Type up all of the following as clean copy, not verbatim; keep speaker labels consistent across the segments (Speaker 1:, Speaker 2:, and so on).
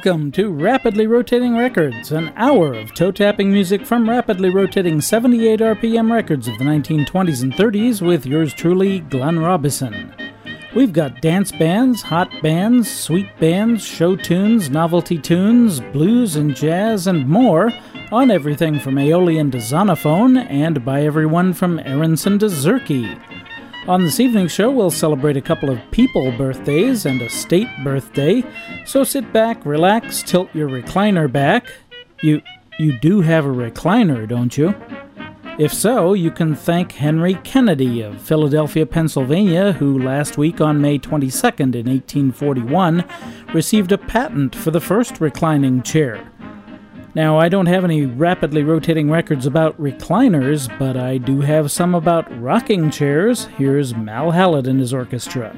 Speaker 1: Welcome to Rapidly Rotating Records, an hour of toe-tapping music from rapidly rotating 78 RPM records of the 1920s and 30s with yours truly, Glenn Robison. We've got dance bands, hot bands, sweet bands, show tunes, novelty tunes, blues and jazz, and more on everything from Aeolian to Zonophone and by everyone from Aronson to Zerke. On this evening's show, we'll celebrate a couple of people birthdays and a state birthday, so sit back, relax, tilt your recliner back. You do have a recliner, don't you? If so, you can thank Henry Kennedy of Philadelphia, Pennsylvania, who last week on May 22nd in 1841 received a patent for the first reclining chair. Now, I don't have any rapidly rotating records about recliners, but I do have some about rocking chairs. Here's Mal Hallett and his orchestra.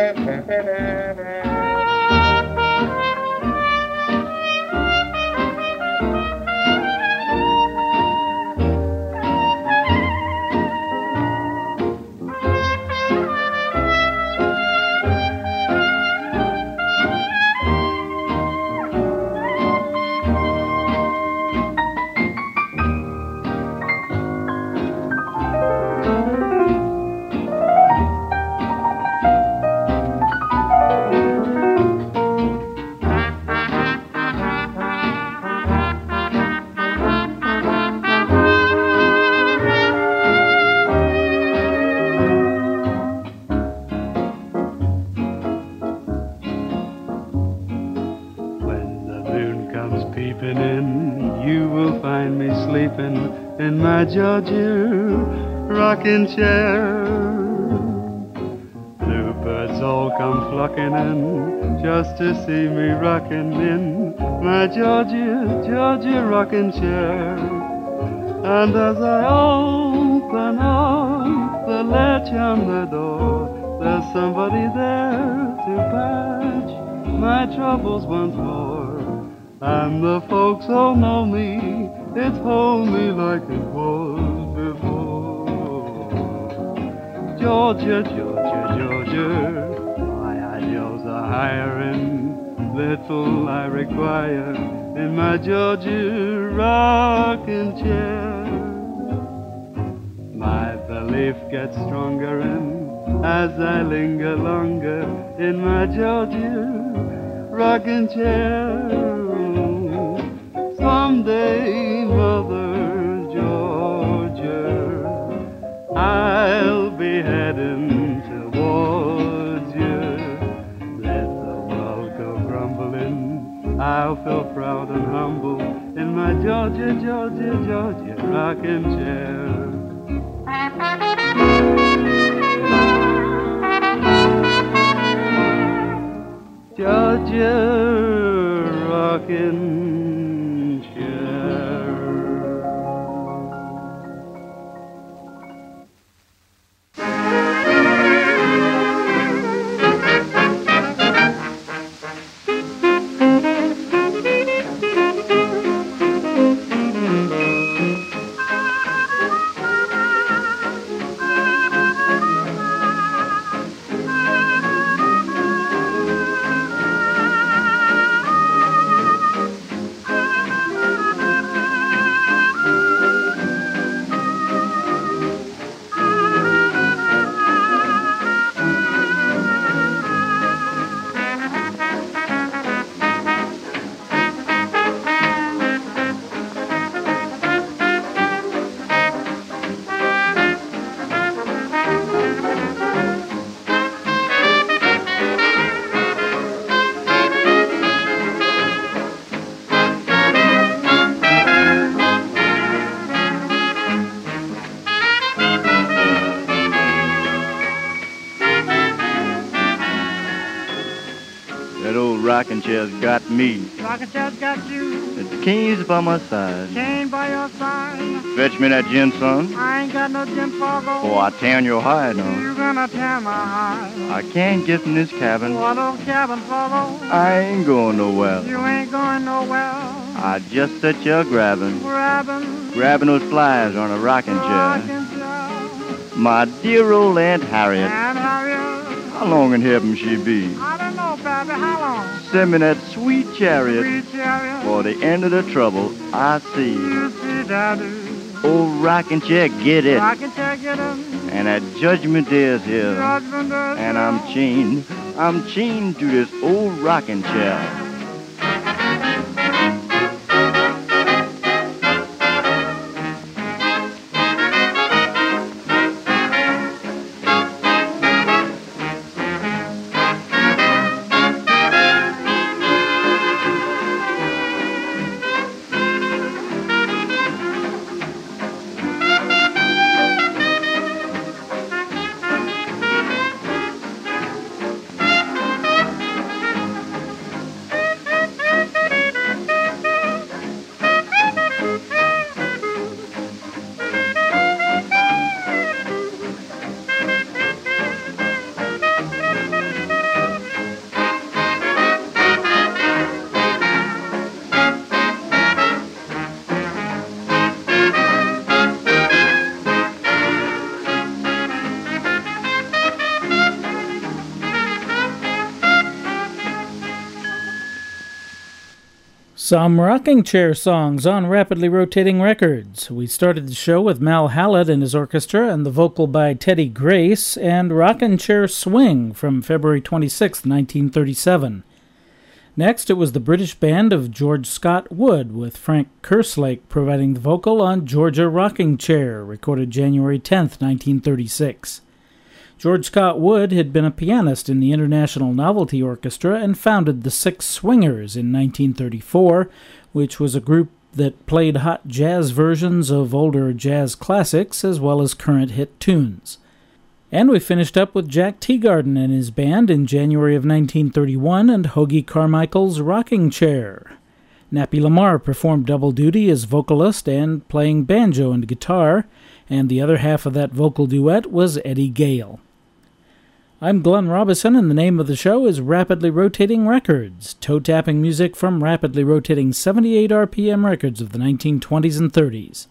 Speaker 2: In my Georgia rocking chair. Bluebirds all come flocking in just to see me rocking in my Georgia rocking chair. And as I open up the latch on the door, there's somebody there to patch my troubles once more. And the folks all know me, it's hold me like it was before. Georgia, Georgia, Georgia, my ideals are hiring. Little I require in my Georgia rocking chair. My belief gets stronger and as I linger longer in my Georgia rocking chair. Someday, Mother Georgia, I'll be heading towards you. Let the world go grumbling, I'll feel proud and humble in my Georgia, Georgia, Georgia rocking chair. Georgia rockin' Rocking chair's got me.
Speaker 3: Rocking chair's got you.
Speaker 2: The keys by my side.
Speaker 3: Chain by your side.
Speaker 2: Fetch me that gin, son.
Speaker 3: I ain't got no gin for gold.
Speaker 2: Oh, I tan your hide, no.
Speaker 3: You gonna tan my hide.
Speaker 2: I can't get in this cabin.
Speaker 3: What old cabin fellow?
Speaker 2: I ain't going nowhere.
Speaker 3: You ain't going nowhere.
Speaker 2: I just sit here grabbing those flies on a rocking chair. My dear old Aunt Harriet.
Speaker 3: Aunt Harriet.
Speaker 2: How long in heaven she be?
Speaker 3: I don't know, baby. How long?
Speaker 2: Send me that sweet chariot.
Speaker 3: Sweet chariot.
Speaker 2: For the end of the trouble I see.
Speaker 3: You see, Daddy.
Speaker 2: Oh, rocking chair, get it.
Speaker 3: Rocking chair, get it.
Speaker 2: And that judgment day is here.
Speaker 3: Judgment day is
Speaker 2: and I'm chained to this old rocking chair.
Speaker 1: Some rocking chair songs on Rapidly Rotating Records. We started the show with Mal Hallett and his orchestra and the vocal by Teddy Grace and Rockin' Chair Swing from February 26, 1937. Next, it was the British band of George Scott Wood with Frank Kerslake providing the vocal on Georgia Rocking Chair, recorded January 10, 1936. George Scott Wood had been a pianist in the International Novelty Orchestra and founded the Six Swingers in 1934, which was a group that played hot jazz versions of older jazz classics as well as current hit tunes. And we finished up with Jack Teagarden and his band in January of 1931 and Hoagy Carmichael's Rocking Chair. Nappy Lamar performed double duty as vocalist and playing banjo and guitar, and the other half of that vocal duet was Eddie Gale. I'm Glenn Robison, and the name of the show is Rapidly Rotating Records, toe-tapping music from rapidly rotating 78 RPM records of the 1920s and 30s.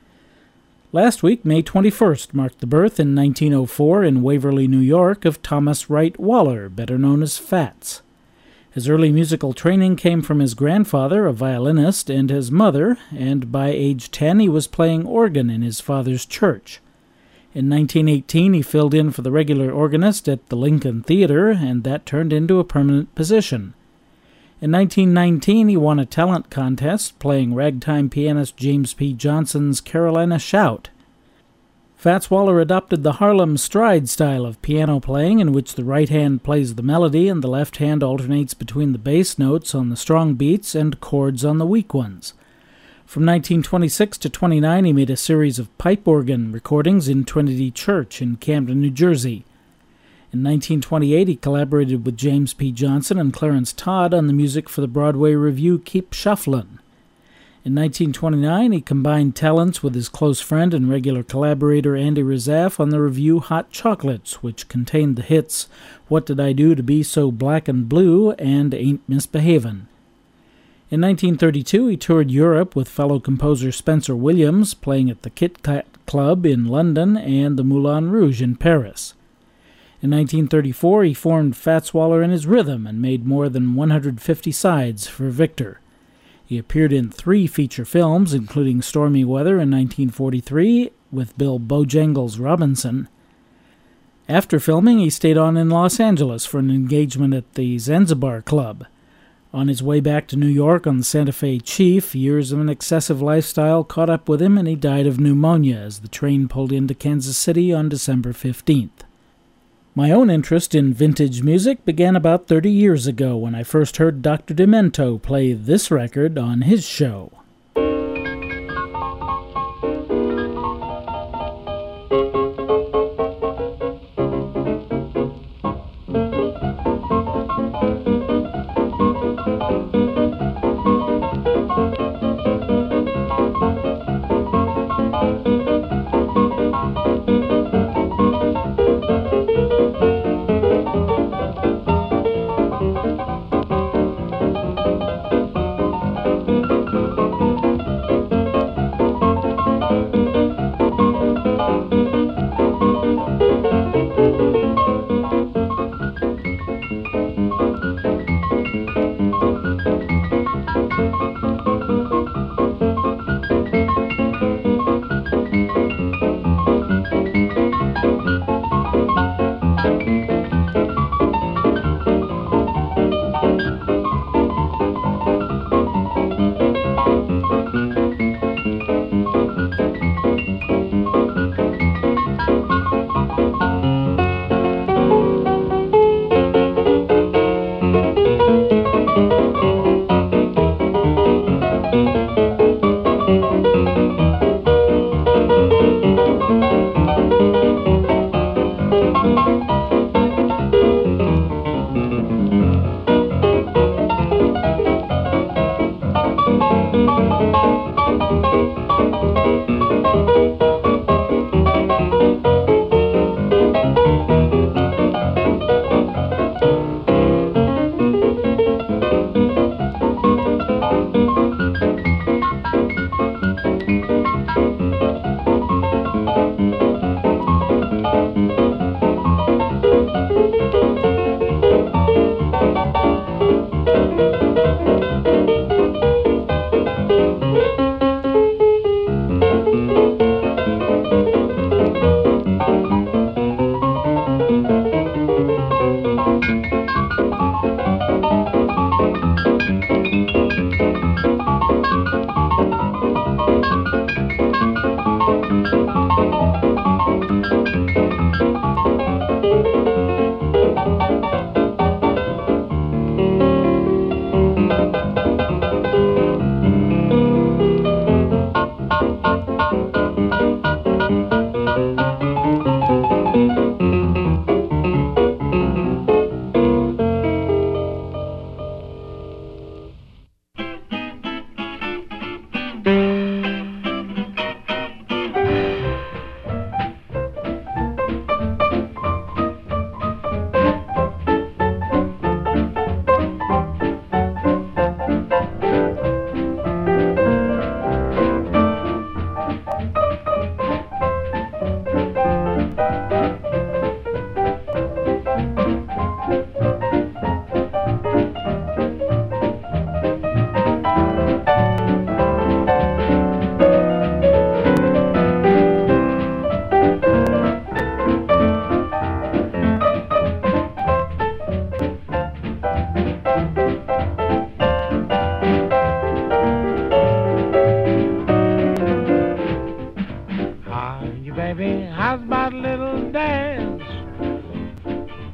Speaker 1: Last week, May 21st, marked the birth in 1904 in Waverly, New York, of Thomas Wright Waller, better known as Fats. His early musical training came from his grandfather, a violinist, and his mother, and by age 10 he was playing organ in his father's church. In 1918, he filled in for the regular organist at the Lincoln Theater, and that turned into a permanent position. In 1919, he won a talent contest playing ragtime pianist James P. Johnson's Carolina Shout. Fats Waller adopted the Harlem Stride style of piano playing, in which the right hand plays the melody and the left hand alternates between the bass notes on the strong beats and chords on the weak ones. From 1926 to 29, he made a series of pipe organ recordings in Trinity Church in Camden, New Jersey. In 1928, he collaborated with James P. Johnson and Clarence Todd on the music for the Broadway revue Keep Shufflin'. In 1929, he combined talents with his close friend and regular collaborator Andy Razaf on the revue Hot Chocolates, which contained the hits What Did I Do to Be So Black and Blue and Ain't Misbehavin'. In 1932, he toured Europe with fellow composer Spencer Williams, playing at the Kit Kat Club in London and the Moulin Rouge in Paris. In 1934, he formed Fats Waller and his Rhythm and made more than 150 sides for Victor. He appeared in 3 feature films, including Stormy Weather in 1943 with Bill Bojangles Robinson. After filming, he stayed on in Los Angeles for an engagement at the Zanzibar Club. On his way back to New York on the Santa Fe Chief, years of an excessive lifestyle caught up with him and he died of pneumonia as the train pulled into Kansas City on December 15th. My own interest in vintage music began about 30 years ago when I first heard Dr. Demento play this record on his show.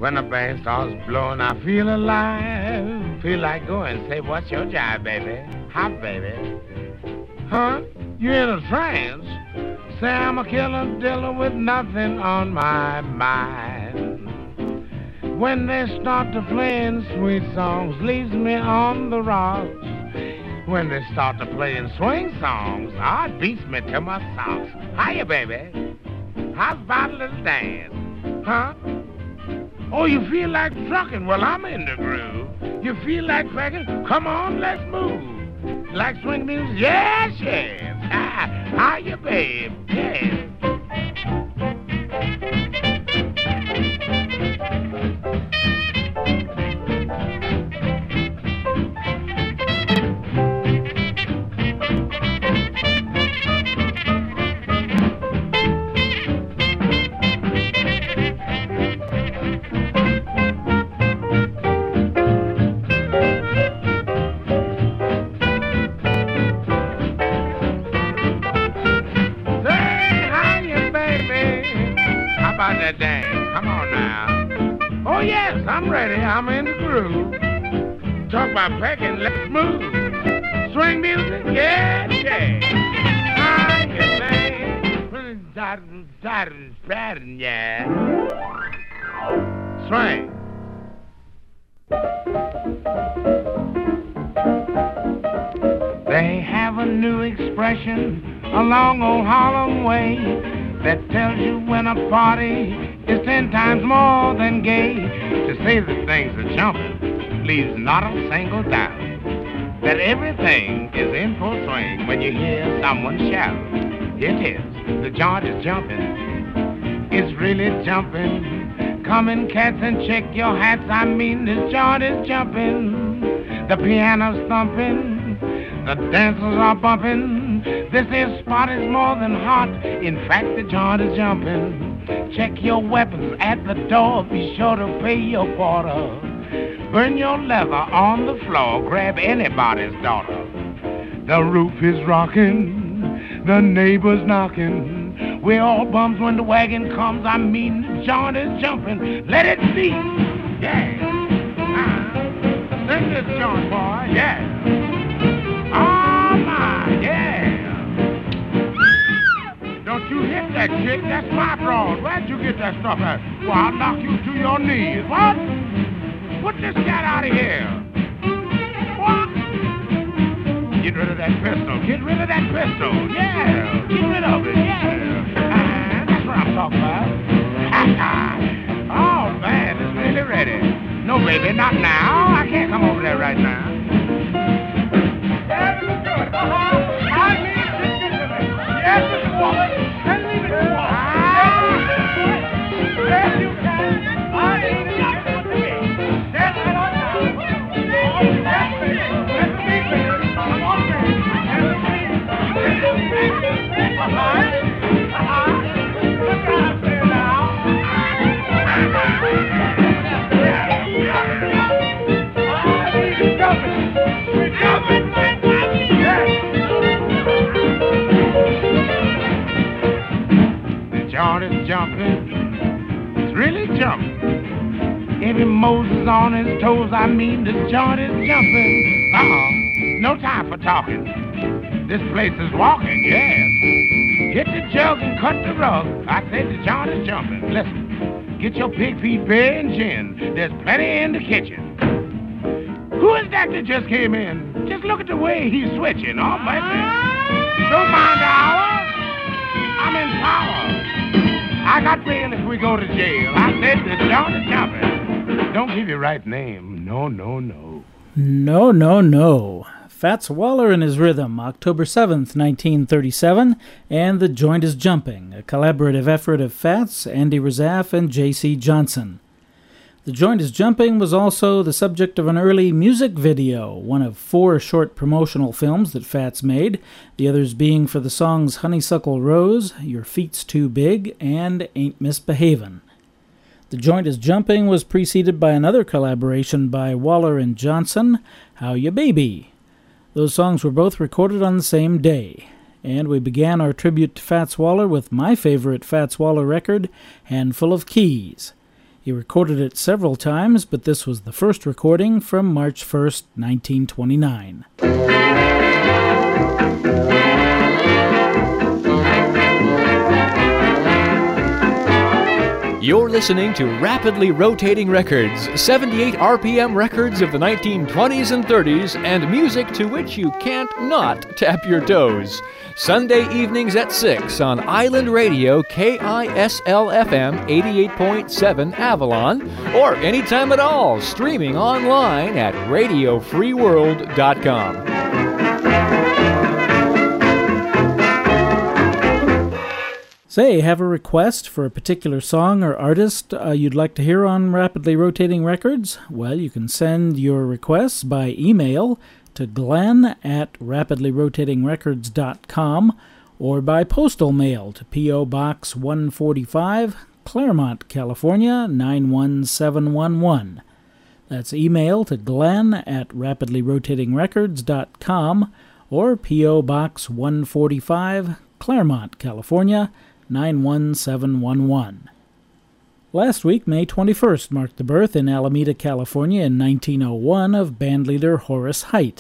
Speaker 4: When the band starts blowing, I feel alive. Feel like going, say, what's your jive, baby? Hop, baby. Huh? You in a trance? Say I'm a killer diller with nothing on my mind. When they start to playing sweet songs, leaves me on the rocks. When they start to playing swing songs, it beats me to my socks. Hiya, baby. How's about a little dance? Huh? Oh, you feel like trucking? Well, I'm in the groove. You feel like cracking? Come on, let's move. Like swing music? Yes, yes. Hiya, babe. Yes. That dance. Come on now. Oh, yes, I'm ready. I'm in the groove. Talk about pecking. Let's move. Swing music. Yeah, yeah. I can sing. Yeah. Swing. They have a new expression along old Harlem way that tells you when a party is 10 times more than gay. To say that things are jumping leaves not a single doubt that everything is in full swing when you hear someone shout. It is, the joint is jumping, it's really jumping. Come in, cats, and check your hats, I mean this joint is jumping. The piano's thumping, the dancers are bumping. This here spot is more than hot. In fact, the joint is jumping. Check your weapons at the door. Be sure to pay your quarter. Burn your leather on the floor. Grab anybody's daughter. The roof is rocking. The neighbors knocking. We're all bums when the wagon comes. I mean, the joint is jumping. Let it be. Yeah. Sing this joint, boy. Yeah. Oh, my. Yeah. Don't you hit that chick, that's my broad. Where'd you get that stuff at? Well, I'll knock you to your knees. What? Put this cat out of here. What? Get rid of that pistol. Get rid of that pistol. Yeah. Get rid of it. Yeah. That's what I'm talking about. Oh, man, it's really ready. No, baby, not now. I can't come over there right now. Yeah, let's do it. I mean, yes, Mr. Wallace. And leave it to Wallace. Yes, you can. I ain't got what to be. Stand right on down. That's me. That's me, baby. Come on, baby. That's me. Look out there now. We're jumping. We're jumping. Joint is jumping, it's really jumping. Every Moses on his toes, I mean this joint is jumping. No time for talking. This place is walking, yes. Hit the jug and cut the rug. I said the joint is jumping. Listen, get your pig feet beer and gin. There's plenty in the kitchen. Who is that just came in? Just look at the way he's switching. Oh, baby. Don't mind the hour. I'm in power. I got bail if we go to jail. I said the joint is jumping. Don't give your right name. No, no, no.
Speaker 1: No, no, no. Fats Waller and His Rhythm, October 7th, 1937, and The Joint is Jumping, a collaborative effort of Fats, Andy Razaf, and J.C. Johnson. The Joint is Jumping was also the subject of an early music video, one of 4 short promotional films that Fats made, the others being for the songs Honeysuckle Rose, Your Feet's Too Big, and Ain't Misbehavin'. The Joint is Jumping was preceded by another collaboration by Waller and Johnson, How Ya Baby. Those songs were both recorded on the same day, and we began our tribute to Fats Waller with my favorite Fats Waller record, Handful of Keys. He recorded it several times, but this was the first recording from March 1st, 1929.
Speaker 5: You're listening to Rapidly Rotating Records, 78 RPM records of the 1920s and 30s, and music to which you can't not tap your toes. Sunday evenings at 6 on Island Radio KISL-FM 88.7 Avalon, or anytime at all, streaming online at radiofreeworld.com.
Speaker 1: Say, have a request for a particular song or artist you'd like to hear on Rapidly Rotating Records? Well, you can send your requests by email to glenn@rapidlyrotatingrecords.com or by postal mail to P.O. Box 145, Claremont, California, 91711. That's email to glenn@rapidlyrotatingrecords.com or P.O. Box 145, Claremont, California, 91711. Last week, May 21st, marked the birth in Alameda, California in 1901 of bandleader Horace Heidt,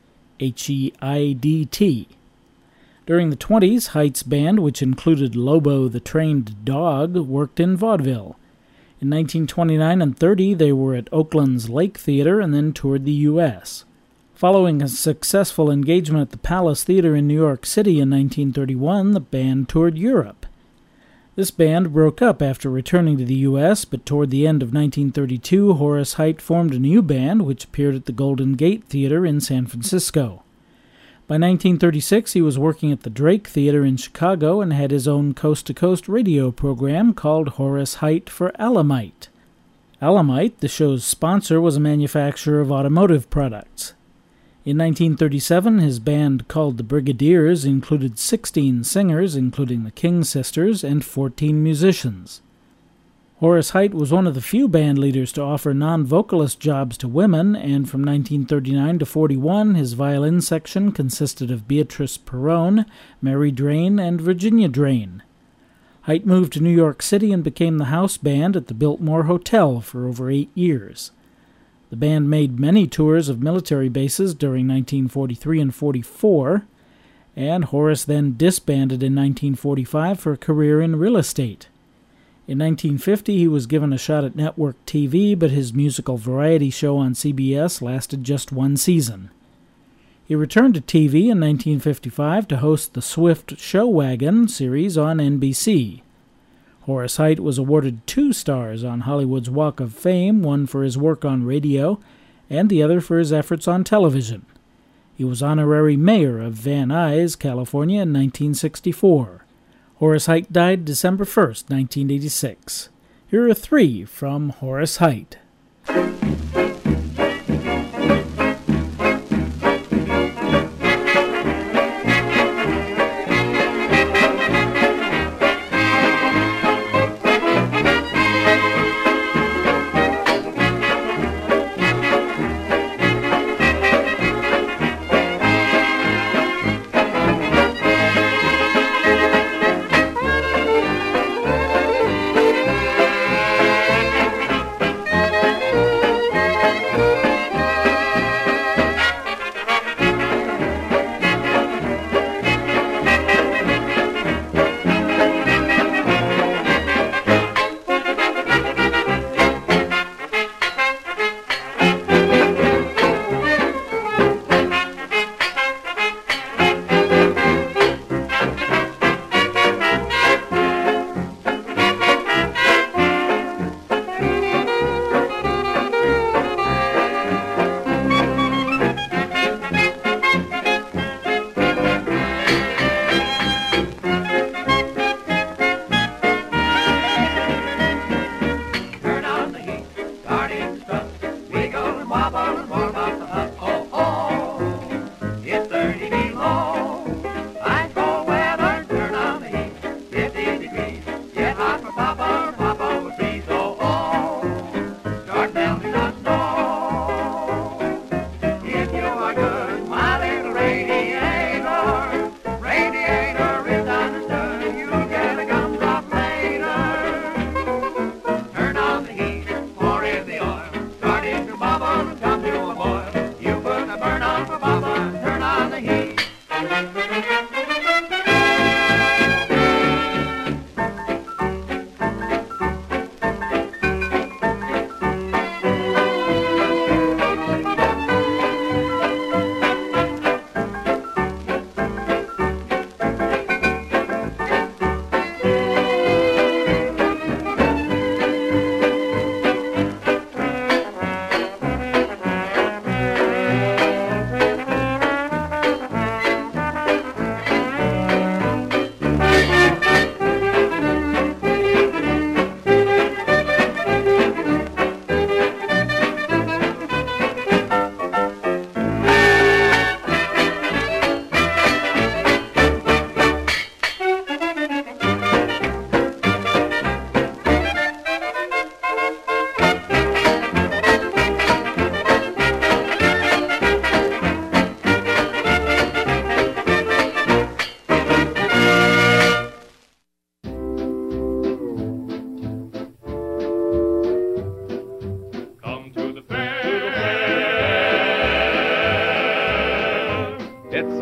Speaker 1: Heidt. During the 20s, Heidt's band, which included Lobo the Trained Dog, worked in vaudeville. In 1929 and 30, they were at Oakland's Lake Theater and then toured the U.S. Following a successful engagement at the Palace Theater in New York City in 1931, the band toured Europe. This band broke up after returning to the U.S., but toward the end of 1932, Horace Heidt formed a new band which appeared at the Golden Gate Theater in San Francisco. By 1936, he was working at the Drake Theater in Chicago and had his own coast-to-coast radio program called Horace Heidt for Alamite. Alamite, the show's sponsor, was a manufacturer of automotive products. In 1937, his band, called the Brigadiers, included 16 singers, including the King Sisters, and 14 musicians. Horace Heidt was one of the few band leaders to offer non-vocalist jobs to women, and from 1939 to 41, his violin section consisted of Beatrice Perrone, Mary Drain, and Virginia Drain. Heidt moved to New York City and became the house band at the Biltmore Hotel for over 8 years. The band made many tours of military bases during 1943 and 44, and Horace then disbanded in 1945 for a career in real estate. In 1950, he was given a shot at network TV, but his musical variety show on CBS lasted just one season. He returned to TV in 1955 to host the Swift Show Wagon series on NBC. Horace Heidt was awarded 2 stars on Hollywood's Walk of Fame, one for his work on radio and the other for his efforts on television. He was honorary mayor of Van Nuys, California in 1964. Horace Heidt died December 1st, 1986. Here are 3 from Horace Heidt.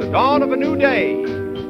Speaker 6: dawn of a new day.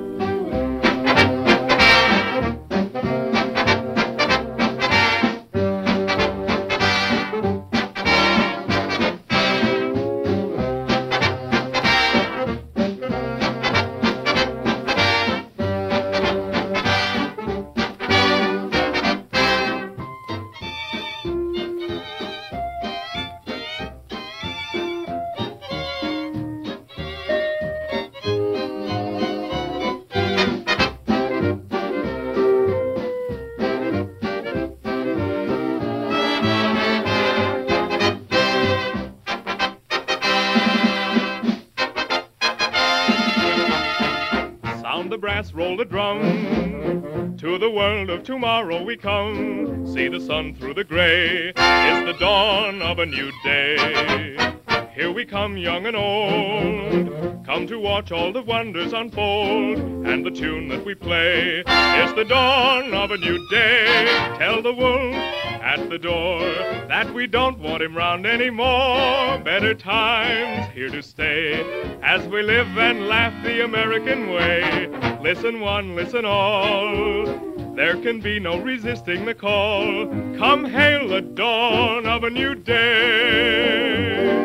Speaker 7: Roll the drum. To the world of tomorrow we come. See the sun through the gray. It's the dawn of a new day. Here we come, young and old. Come to watch all the wonders unfold. And the tune that we play. It's the dawn of a new day. Tell the wolf at the door that we don't want him round anymore. Better times here to stay as we live and laugh the American way. Listen one, listen all. There can be no resisting the call. Come hail the dawn of a new day.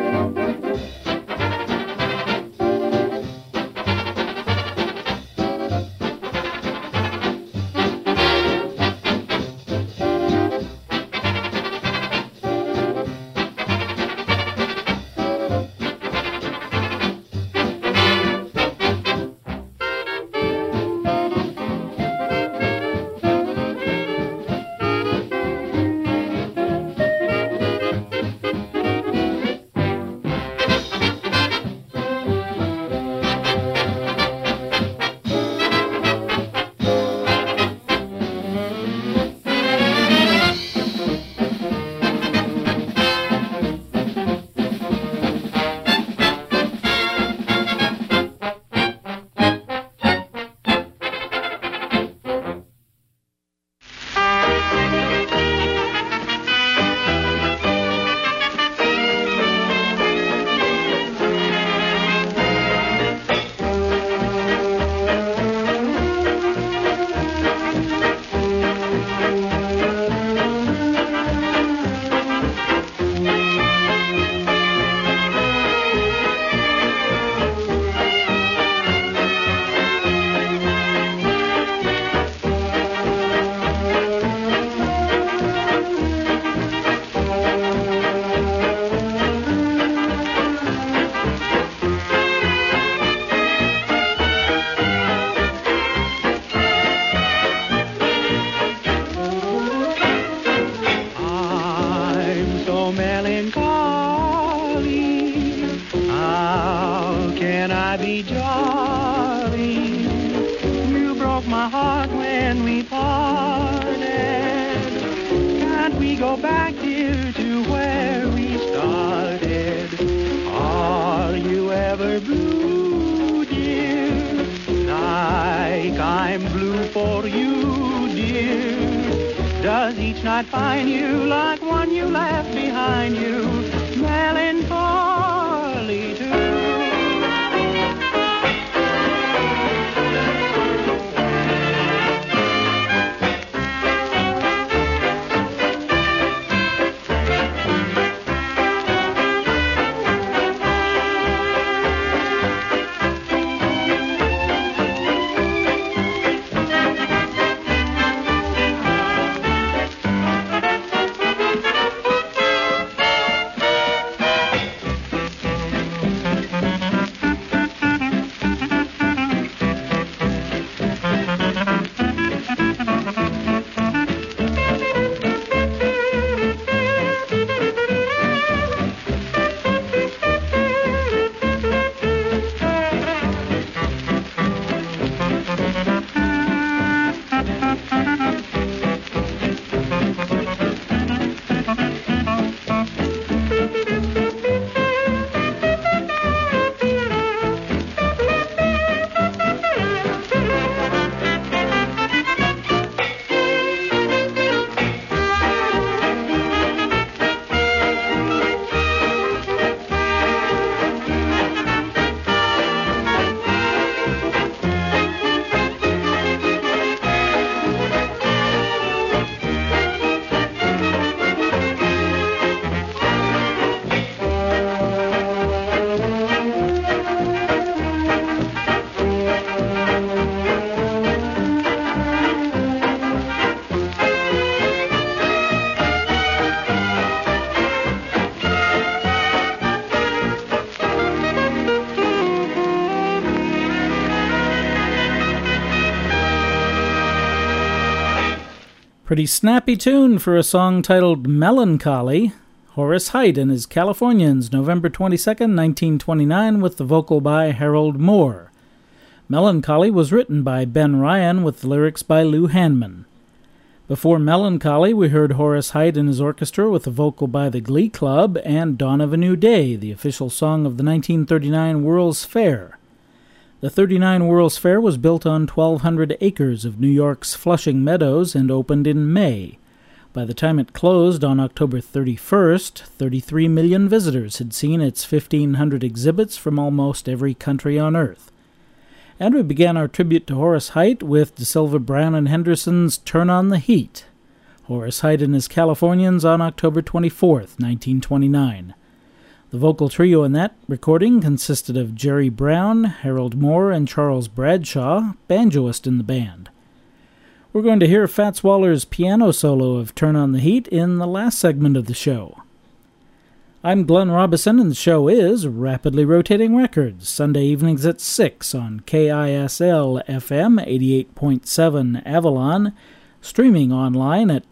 Speaker 1: Pretty snappy tune for a song titled Melancholy. Horace Heidt and his Californians, November 22nd, 1929, with the vocal by Harold Moore. Melancholy was written by Ben Ryan with the lyrics by Lou Handman. Before Melancholy, we heard Horace Heidt and his orchestra with the vocal by the Glee Club and Dawn of a New Day, the official song of the 1939 World's Fair. The 39 World's Fair was built on 1,200 acres of New York's Flushing Meadows and opened in May. By the time it closed on October 31st, 33 million visitors had seen its 1,500 exhibits from almost every country on Earth. And we began our tribute to Horace Heidt with DeSilva, Brown, and Henderson's Turn on the Heat. Horace Heidt and his Californians on October 24th, 1929. The vocal trio in that recording consisted of Jerry Brown, Harold Moore, and Charles Bradshaw, banjoist in the band. We're going to hear Fats Waller's piano solo of Turn on the Heat in the last segment of the show. I'm Glenn Robison, and the show is Rapidly Rotating Records, Sunday evenings at 6 on KISL-FM 88.7 Avalon, streaming online at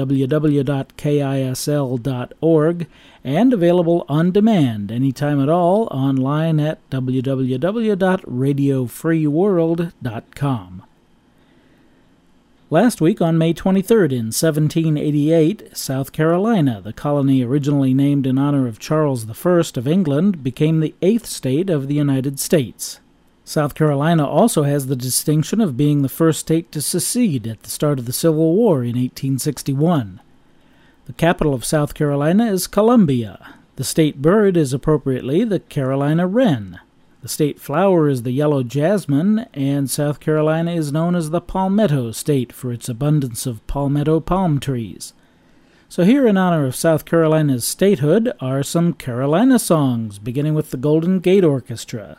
Speaker 1: www.kisl.org, and available on demand anytime at all online at www.radiofreeworld.com. Last week, on May 23rd in 1788, South Carolina, the colony originally named in honor of Charles I of England, became the 8th state of the United States. South Carolina also has the distinction of being the first state to secede at the start of the Civil War in 1861. The capital of South Carolina is Columbia. The state bird is appropriately the Carolina wren. The state flower is the yellow jasmine, and South Carolina is known as the Palmetto State for its abundance of palmetto palm trees. So here, in honor of South Carolina's statehood, are some Carolina songs, beginning with the Golden Gate Orchestra.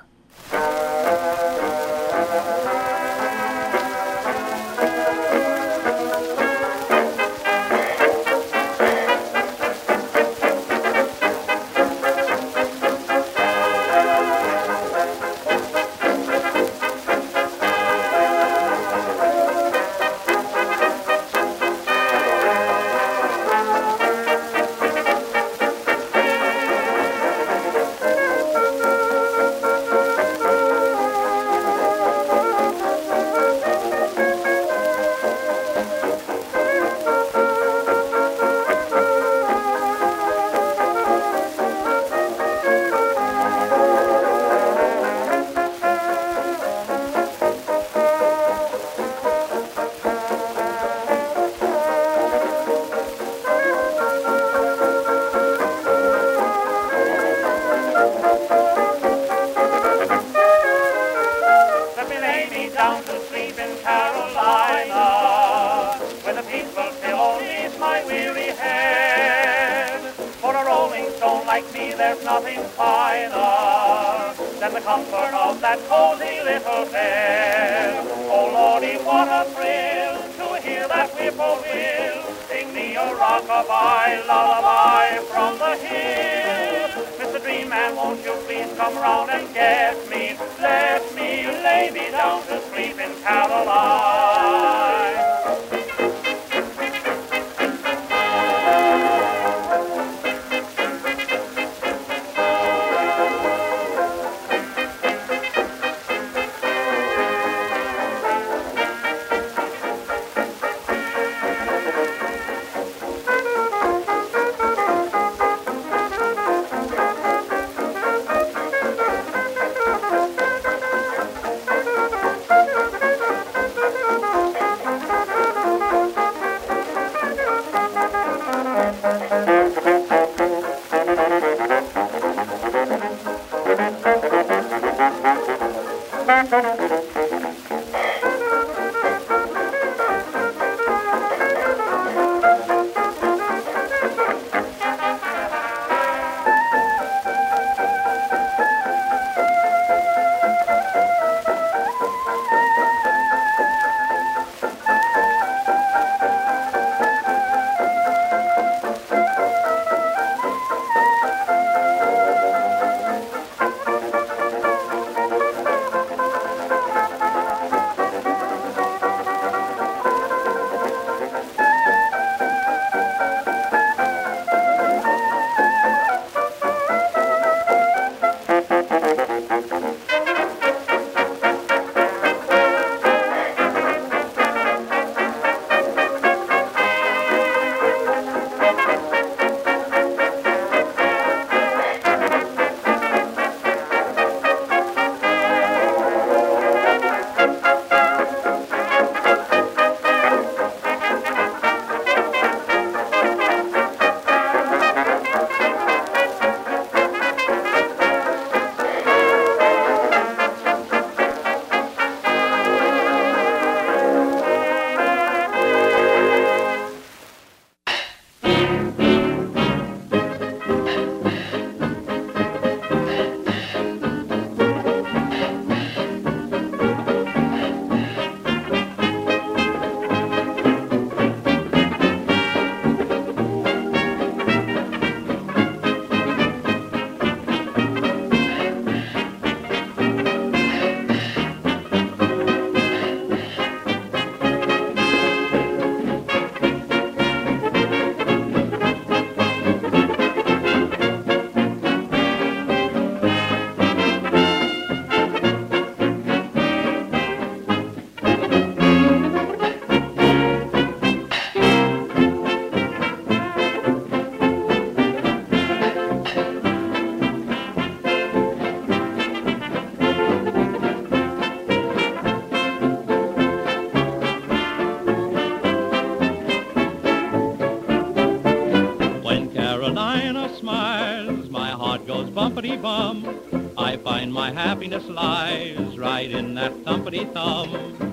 Speaker 6: smiles, my heart goes bumpity-bum. I find my happiness lies right in that thumpity-thumb.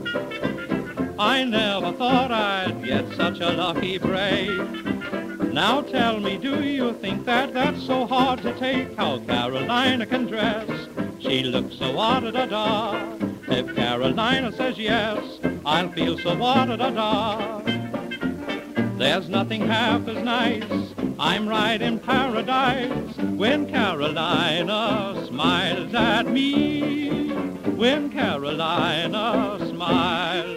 Speaker 6: I never thought I'd get such a lucky break. Now tell me, do you think that that's so hard to take? How Carolina can dress, she looks so wa-da-da-da. If Carolina says yes, I'll feel so wa-da-da-da. There's nothing half as nice, I'm right in paradise, when Carolina smiles at me, when Carolina smiles.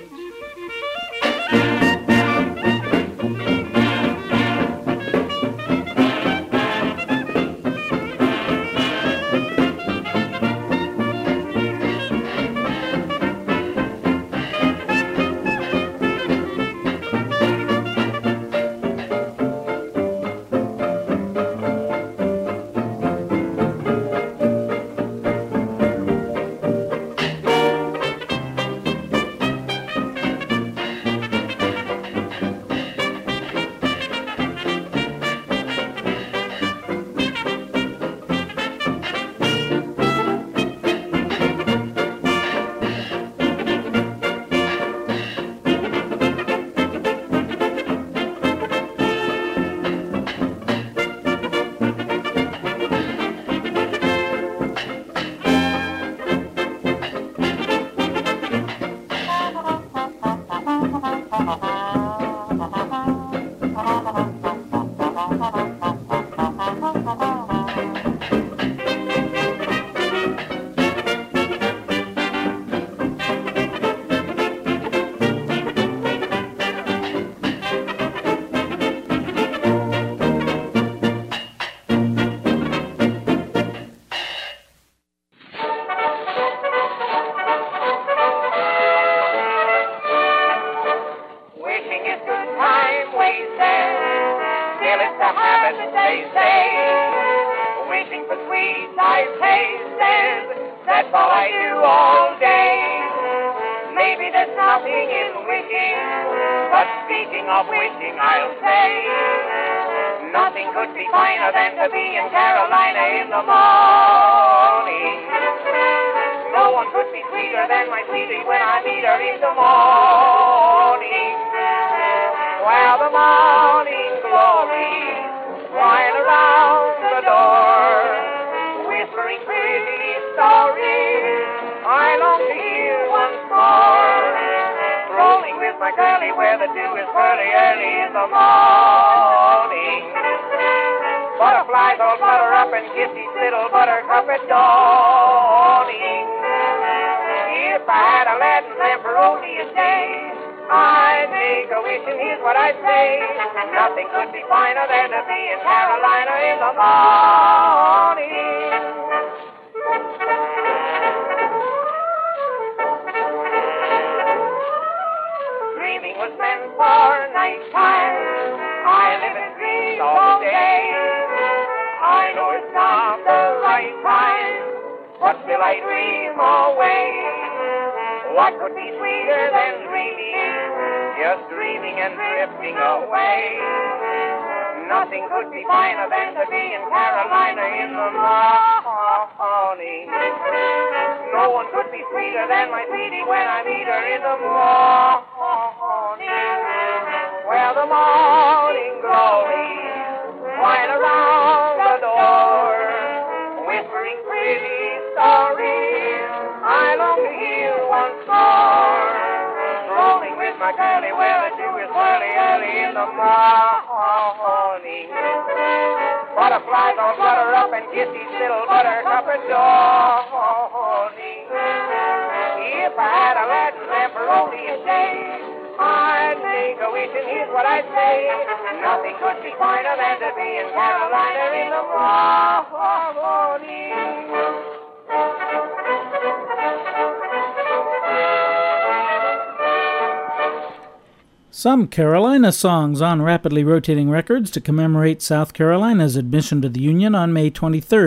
Speaker 1: Some Carolina songs on Rapidly Rotating Records to commemorate South Carolina's admission to the Union on May 23,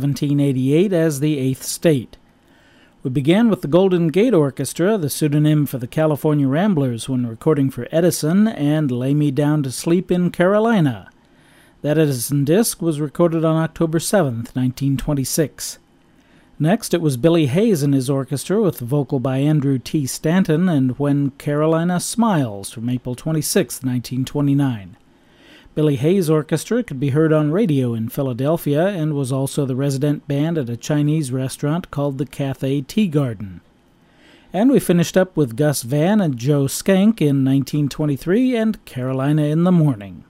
Speaker 1: 1788, as the 8th state. We began with the Golden Gate Orchestra, the pseudonym for the California Ramblers when recording for Edison, and Lay Me Down to Sleep in Carolina. That Edison disc was recorded on October 7th, 1926. Next, it was Billy Hayes and his orchestra with vocal by Andrew T. Stanton and When Carolina Smiles from April 26, 1929. Billy Hayes' orchestra could be heard on radio in Philadelphia and was also the resident band at a Chinese restaurant called the Cathay Tea Garden. And we finished up with Gus Van and Joe Skank in 1923 and Carolina in the Morning.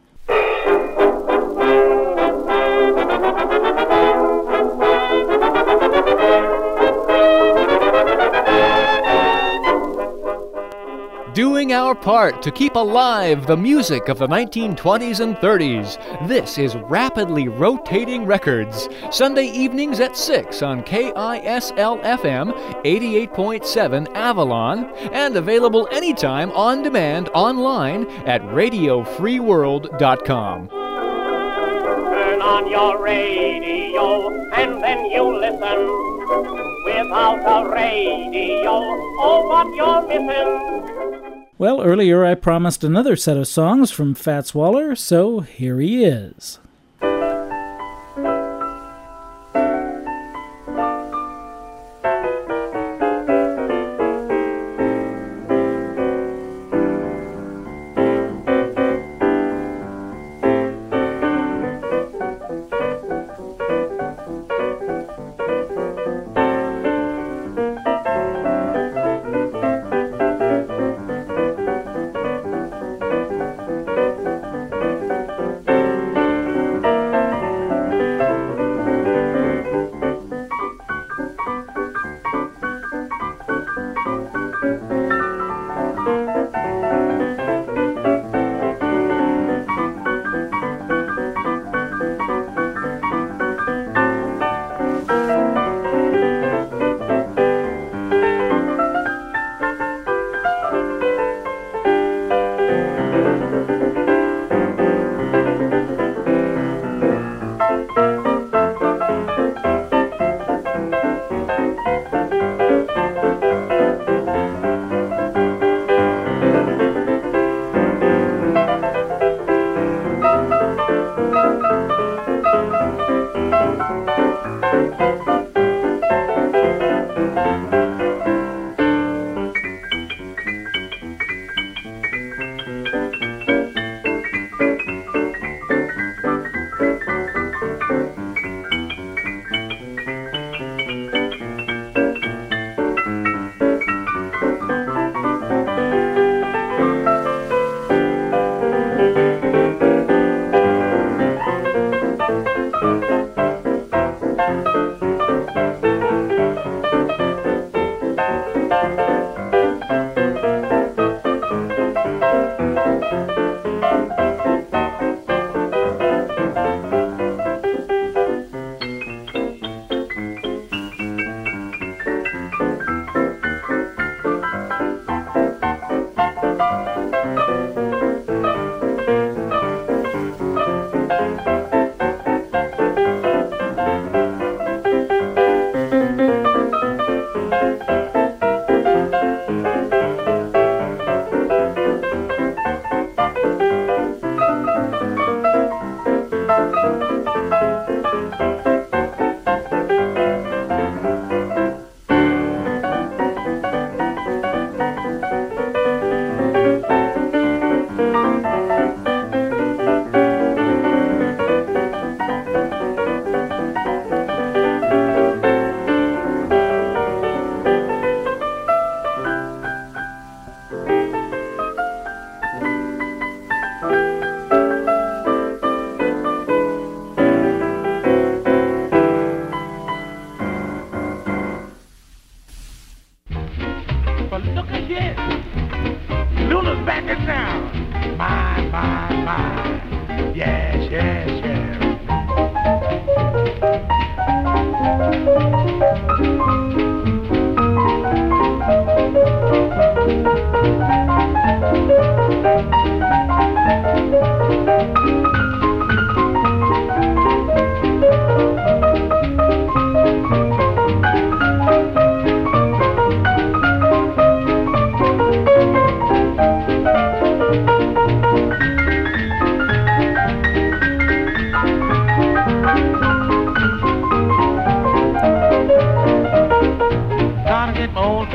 Speaker 5: Doing our part to keep alive the music of the 1920s and 30s. This is Rapidly Rotating Records, Sunday evenings at 6 on KISL-FM 88.7 Avalon, and available anytime on demand online at radiofreeworld.com.
Speaker 8: Turn on your radio and then you listen. Without a radio, oh, what you're missing.
Speaker 1: Well, earlier I promised another set of songs from Fats Waller, so here he is.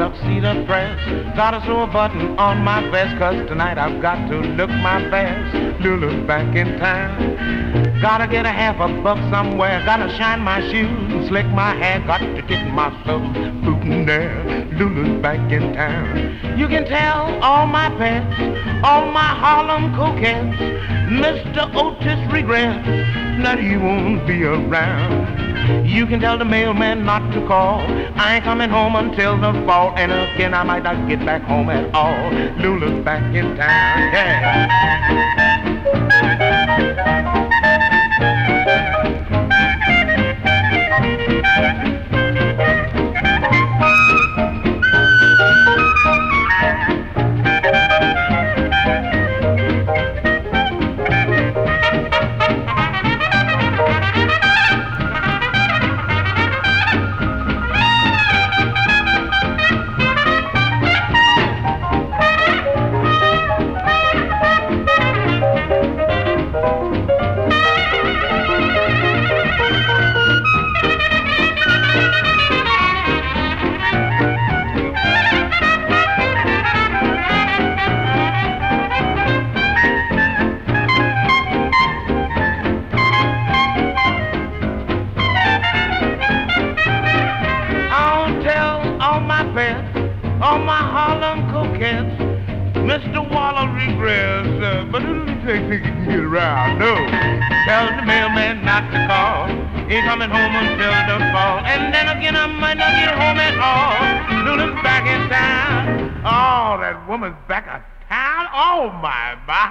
Speaker 4: tuxedo press. Gotta sew a button on my vest, 'cause tonight I've got to look my best. Lulu's back in town. Gotta get a half a buck somewhere. Gotta shine my shoes and slick my hair. Got to get myself bootin' there. Lulu's back in town. You can tell all my pets, all my Harlem coquettes, Mr. Otis regrets that he won't be around. You can tell the mailman not to call. I ain't coming home until the fall. And again, I might not get back home at all. Lula's back in town, yeah. Mr. Waller regrets, but it doesn't take he can get around, no. Tell the mailman not to call. He ain't coming home until the fall. And then again, I might not get home at all. Lula's back in town. Oh, that woman's back in town. Oh, my.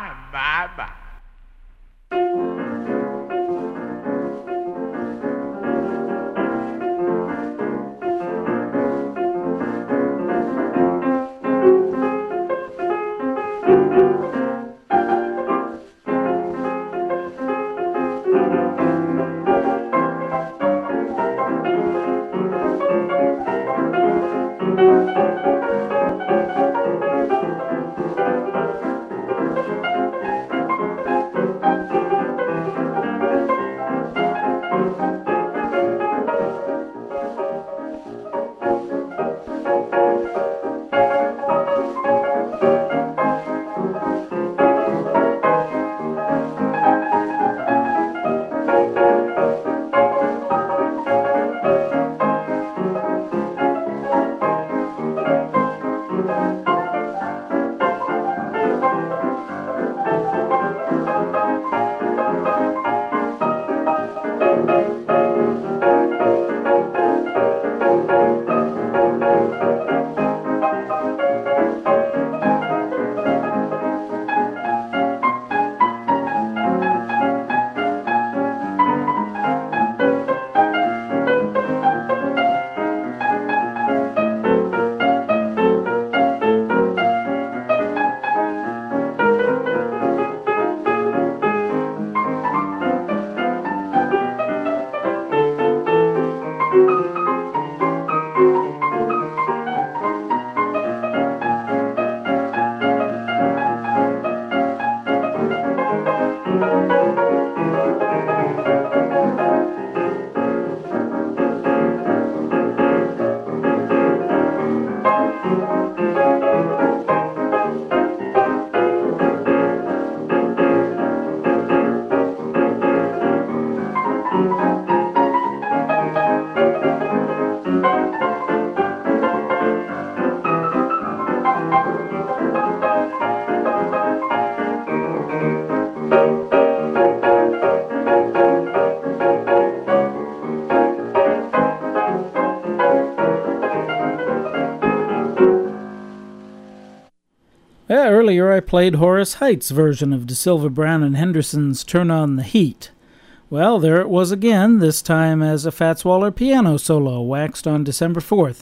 Speaker 1: Earlier I played Horace Height's version of DeSilva, Brown and Henderson's Turn on the Heat. Well, there it was again, this time as a Fats Waller piano solo, waxed on December 4th,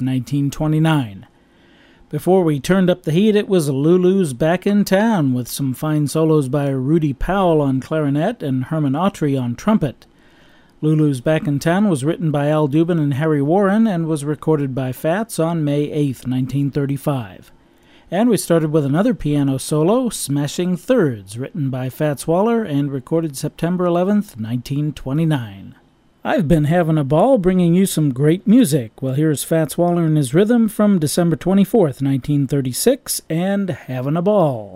Speaker 1: 1929. Before we turned up the heat, it was Lulu's Back in Town, with some fine solos by Rudy Powell on clarinet and Herman Autry on trumpet. Lulu's Back in Town was written by Al Dubin and Harry Warren and was recorded by Fats on May 8th, 1935. And we started with another piano solo, Smashing Thirds, written by Fats Waller and recorded September 11th, 1929. I've been having a ball bringing you some great music. Well, here's Fats Waller and his Rhythm from December 24th, 1936, and Having a Ball.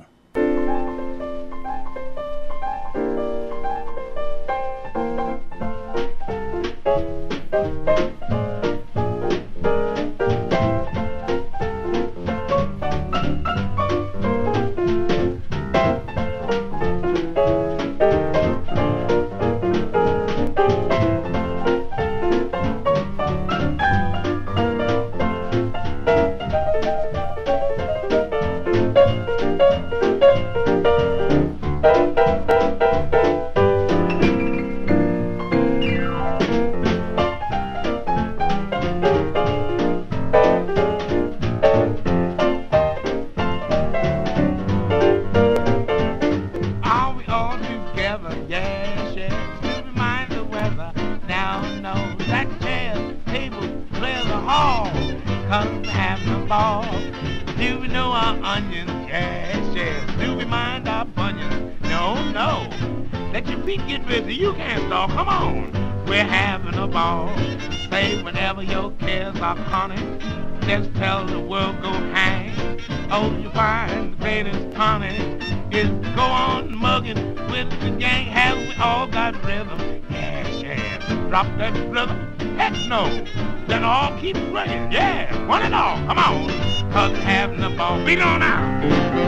Speaker 4: Just tell the world go hang. Oh, you find the greatest tonic is go on mugging with the gang. Have we all got rhythm? Yes, yes. Drop that rhythm? Heck no. Then all keep swinging. Yeah, one and all. Come on. 'Cause we're having a ball. Beat on out.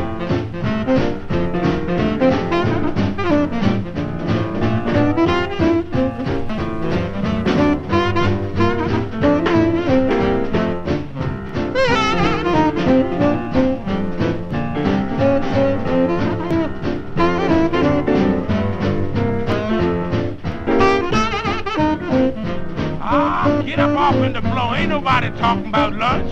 Speaker 4: Talking about lunch?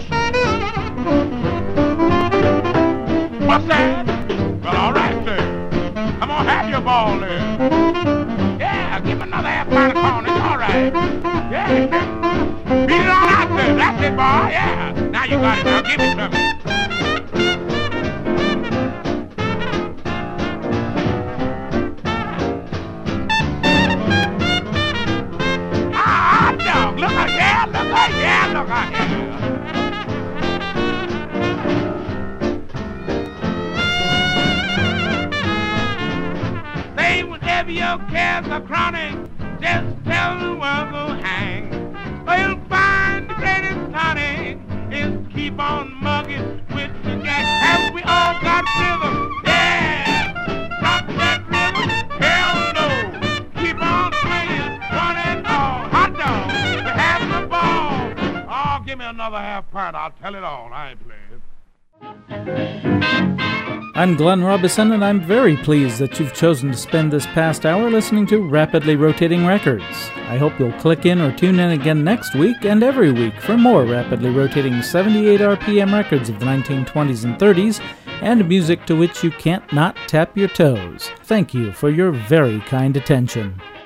Speaker 4: What's that? Well, all right, then. Come on, have your ball there. Yeah, give me another half pint of corn. It's all right. Yeah. Beat it on out there. That's it, boy. Yeah. Now you got it. Now give it to me. Your cares are chronic, just tell the world go hang. Or you'll find the greatest tonic is keep on mugging with the gang. Have we all got rhythm? Yeah! Drop that rhythm? Hell no! Keep on swinging, one and all. Hot dog, we're having a ball. Oh, give me another half pint, I'll tell it all. I ain't playing.
Speaker 1: I'm Glenn Robison, and I'm very pleased that you've chosen to spend this past hour listening to Rapidly Rotating Records. I hope you'll click in or tune in again next week and every week for more rapidly rotating 78 RPM records of the 1920s and 30s and music to which you can't not tap your toes. Thank you for your very kind attention.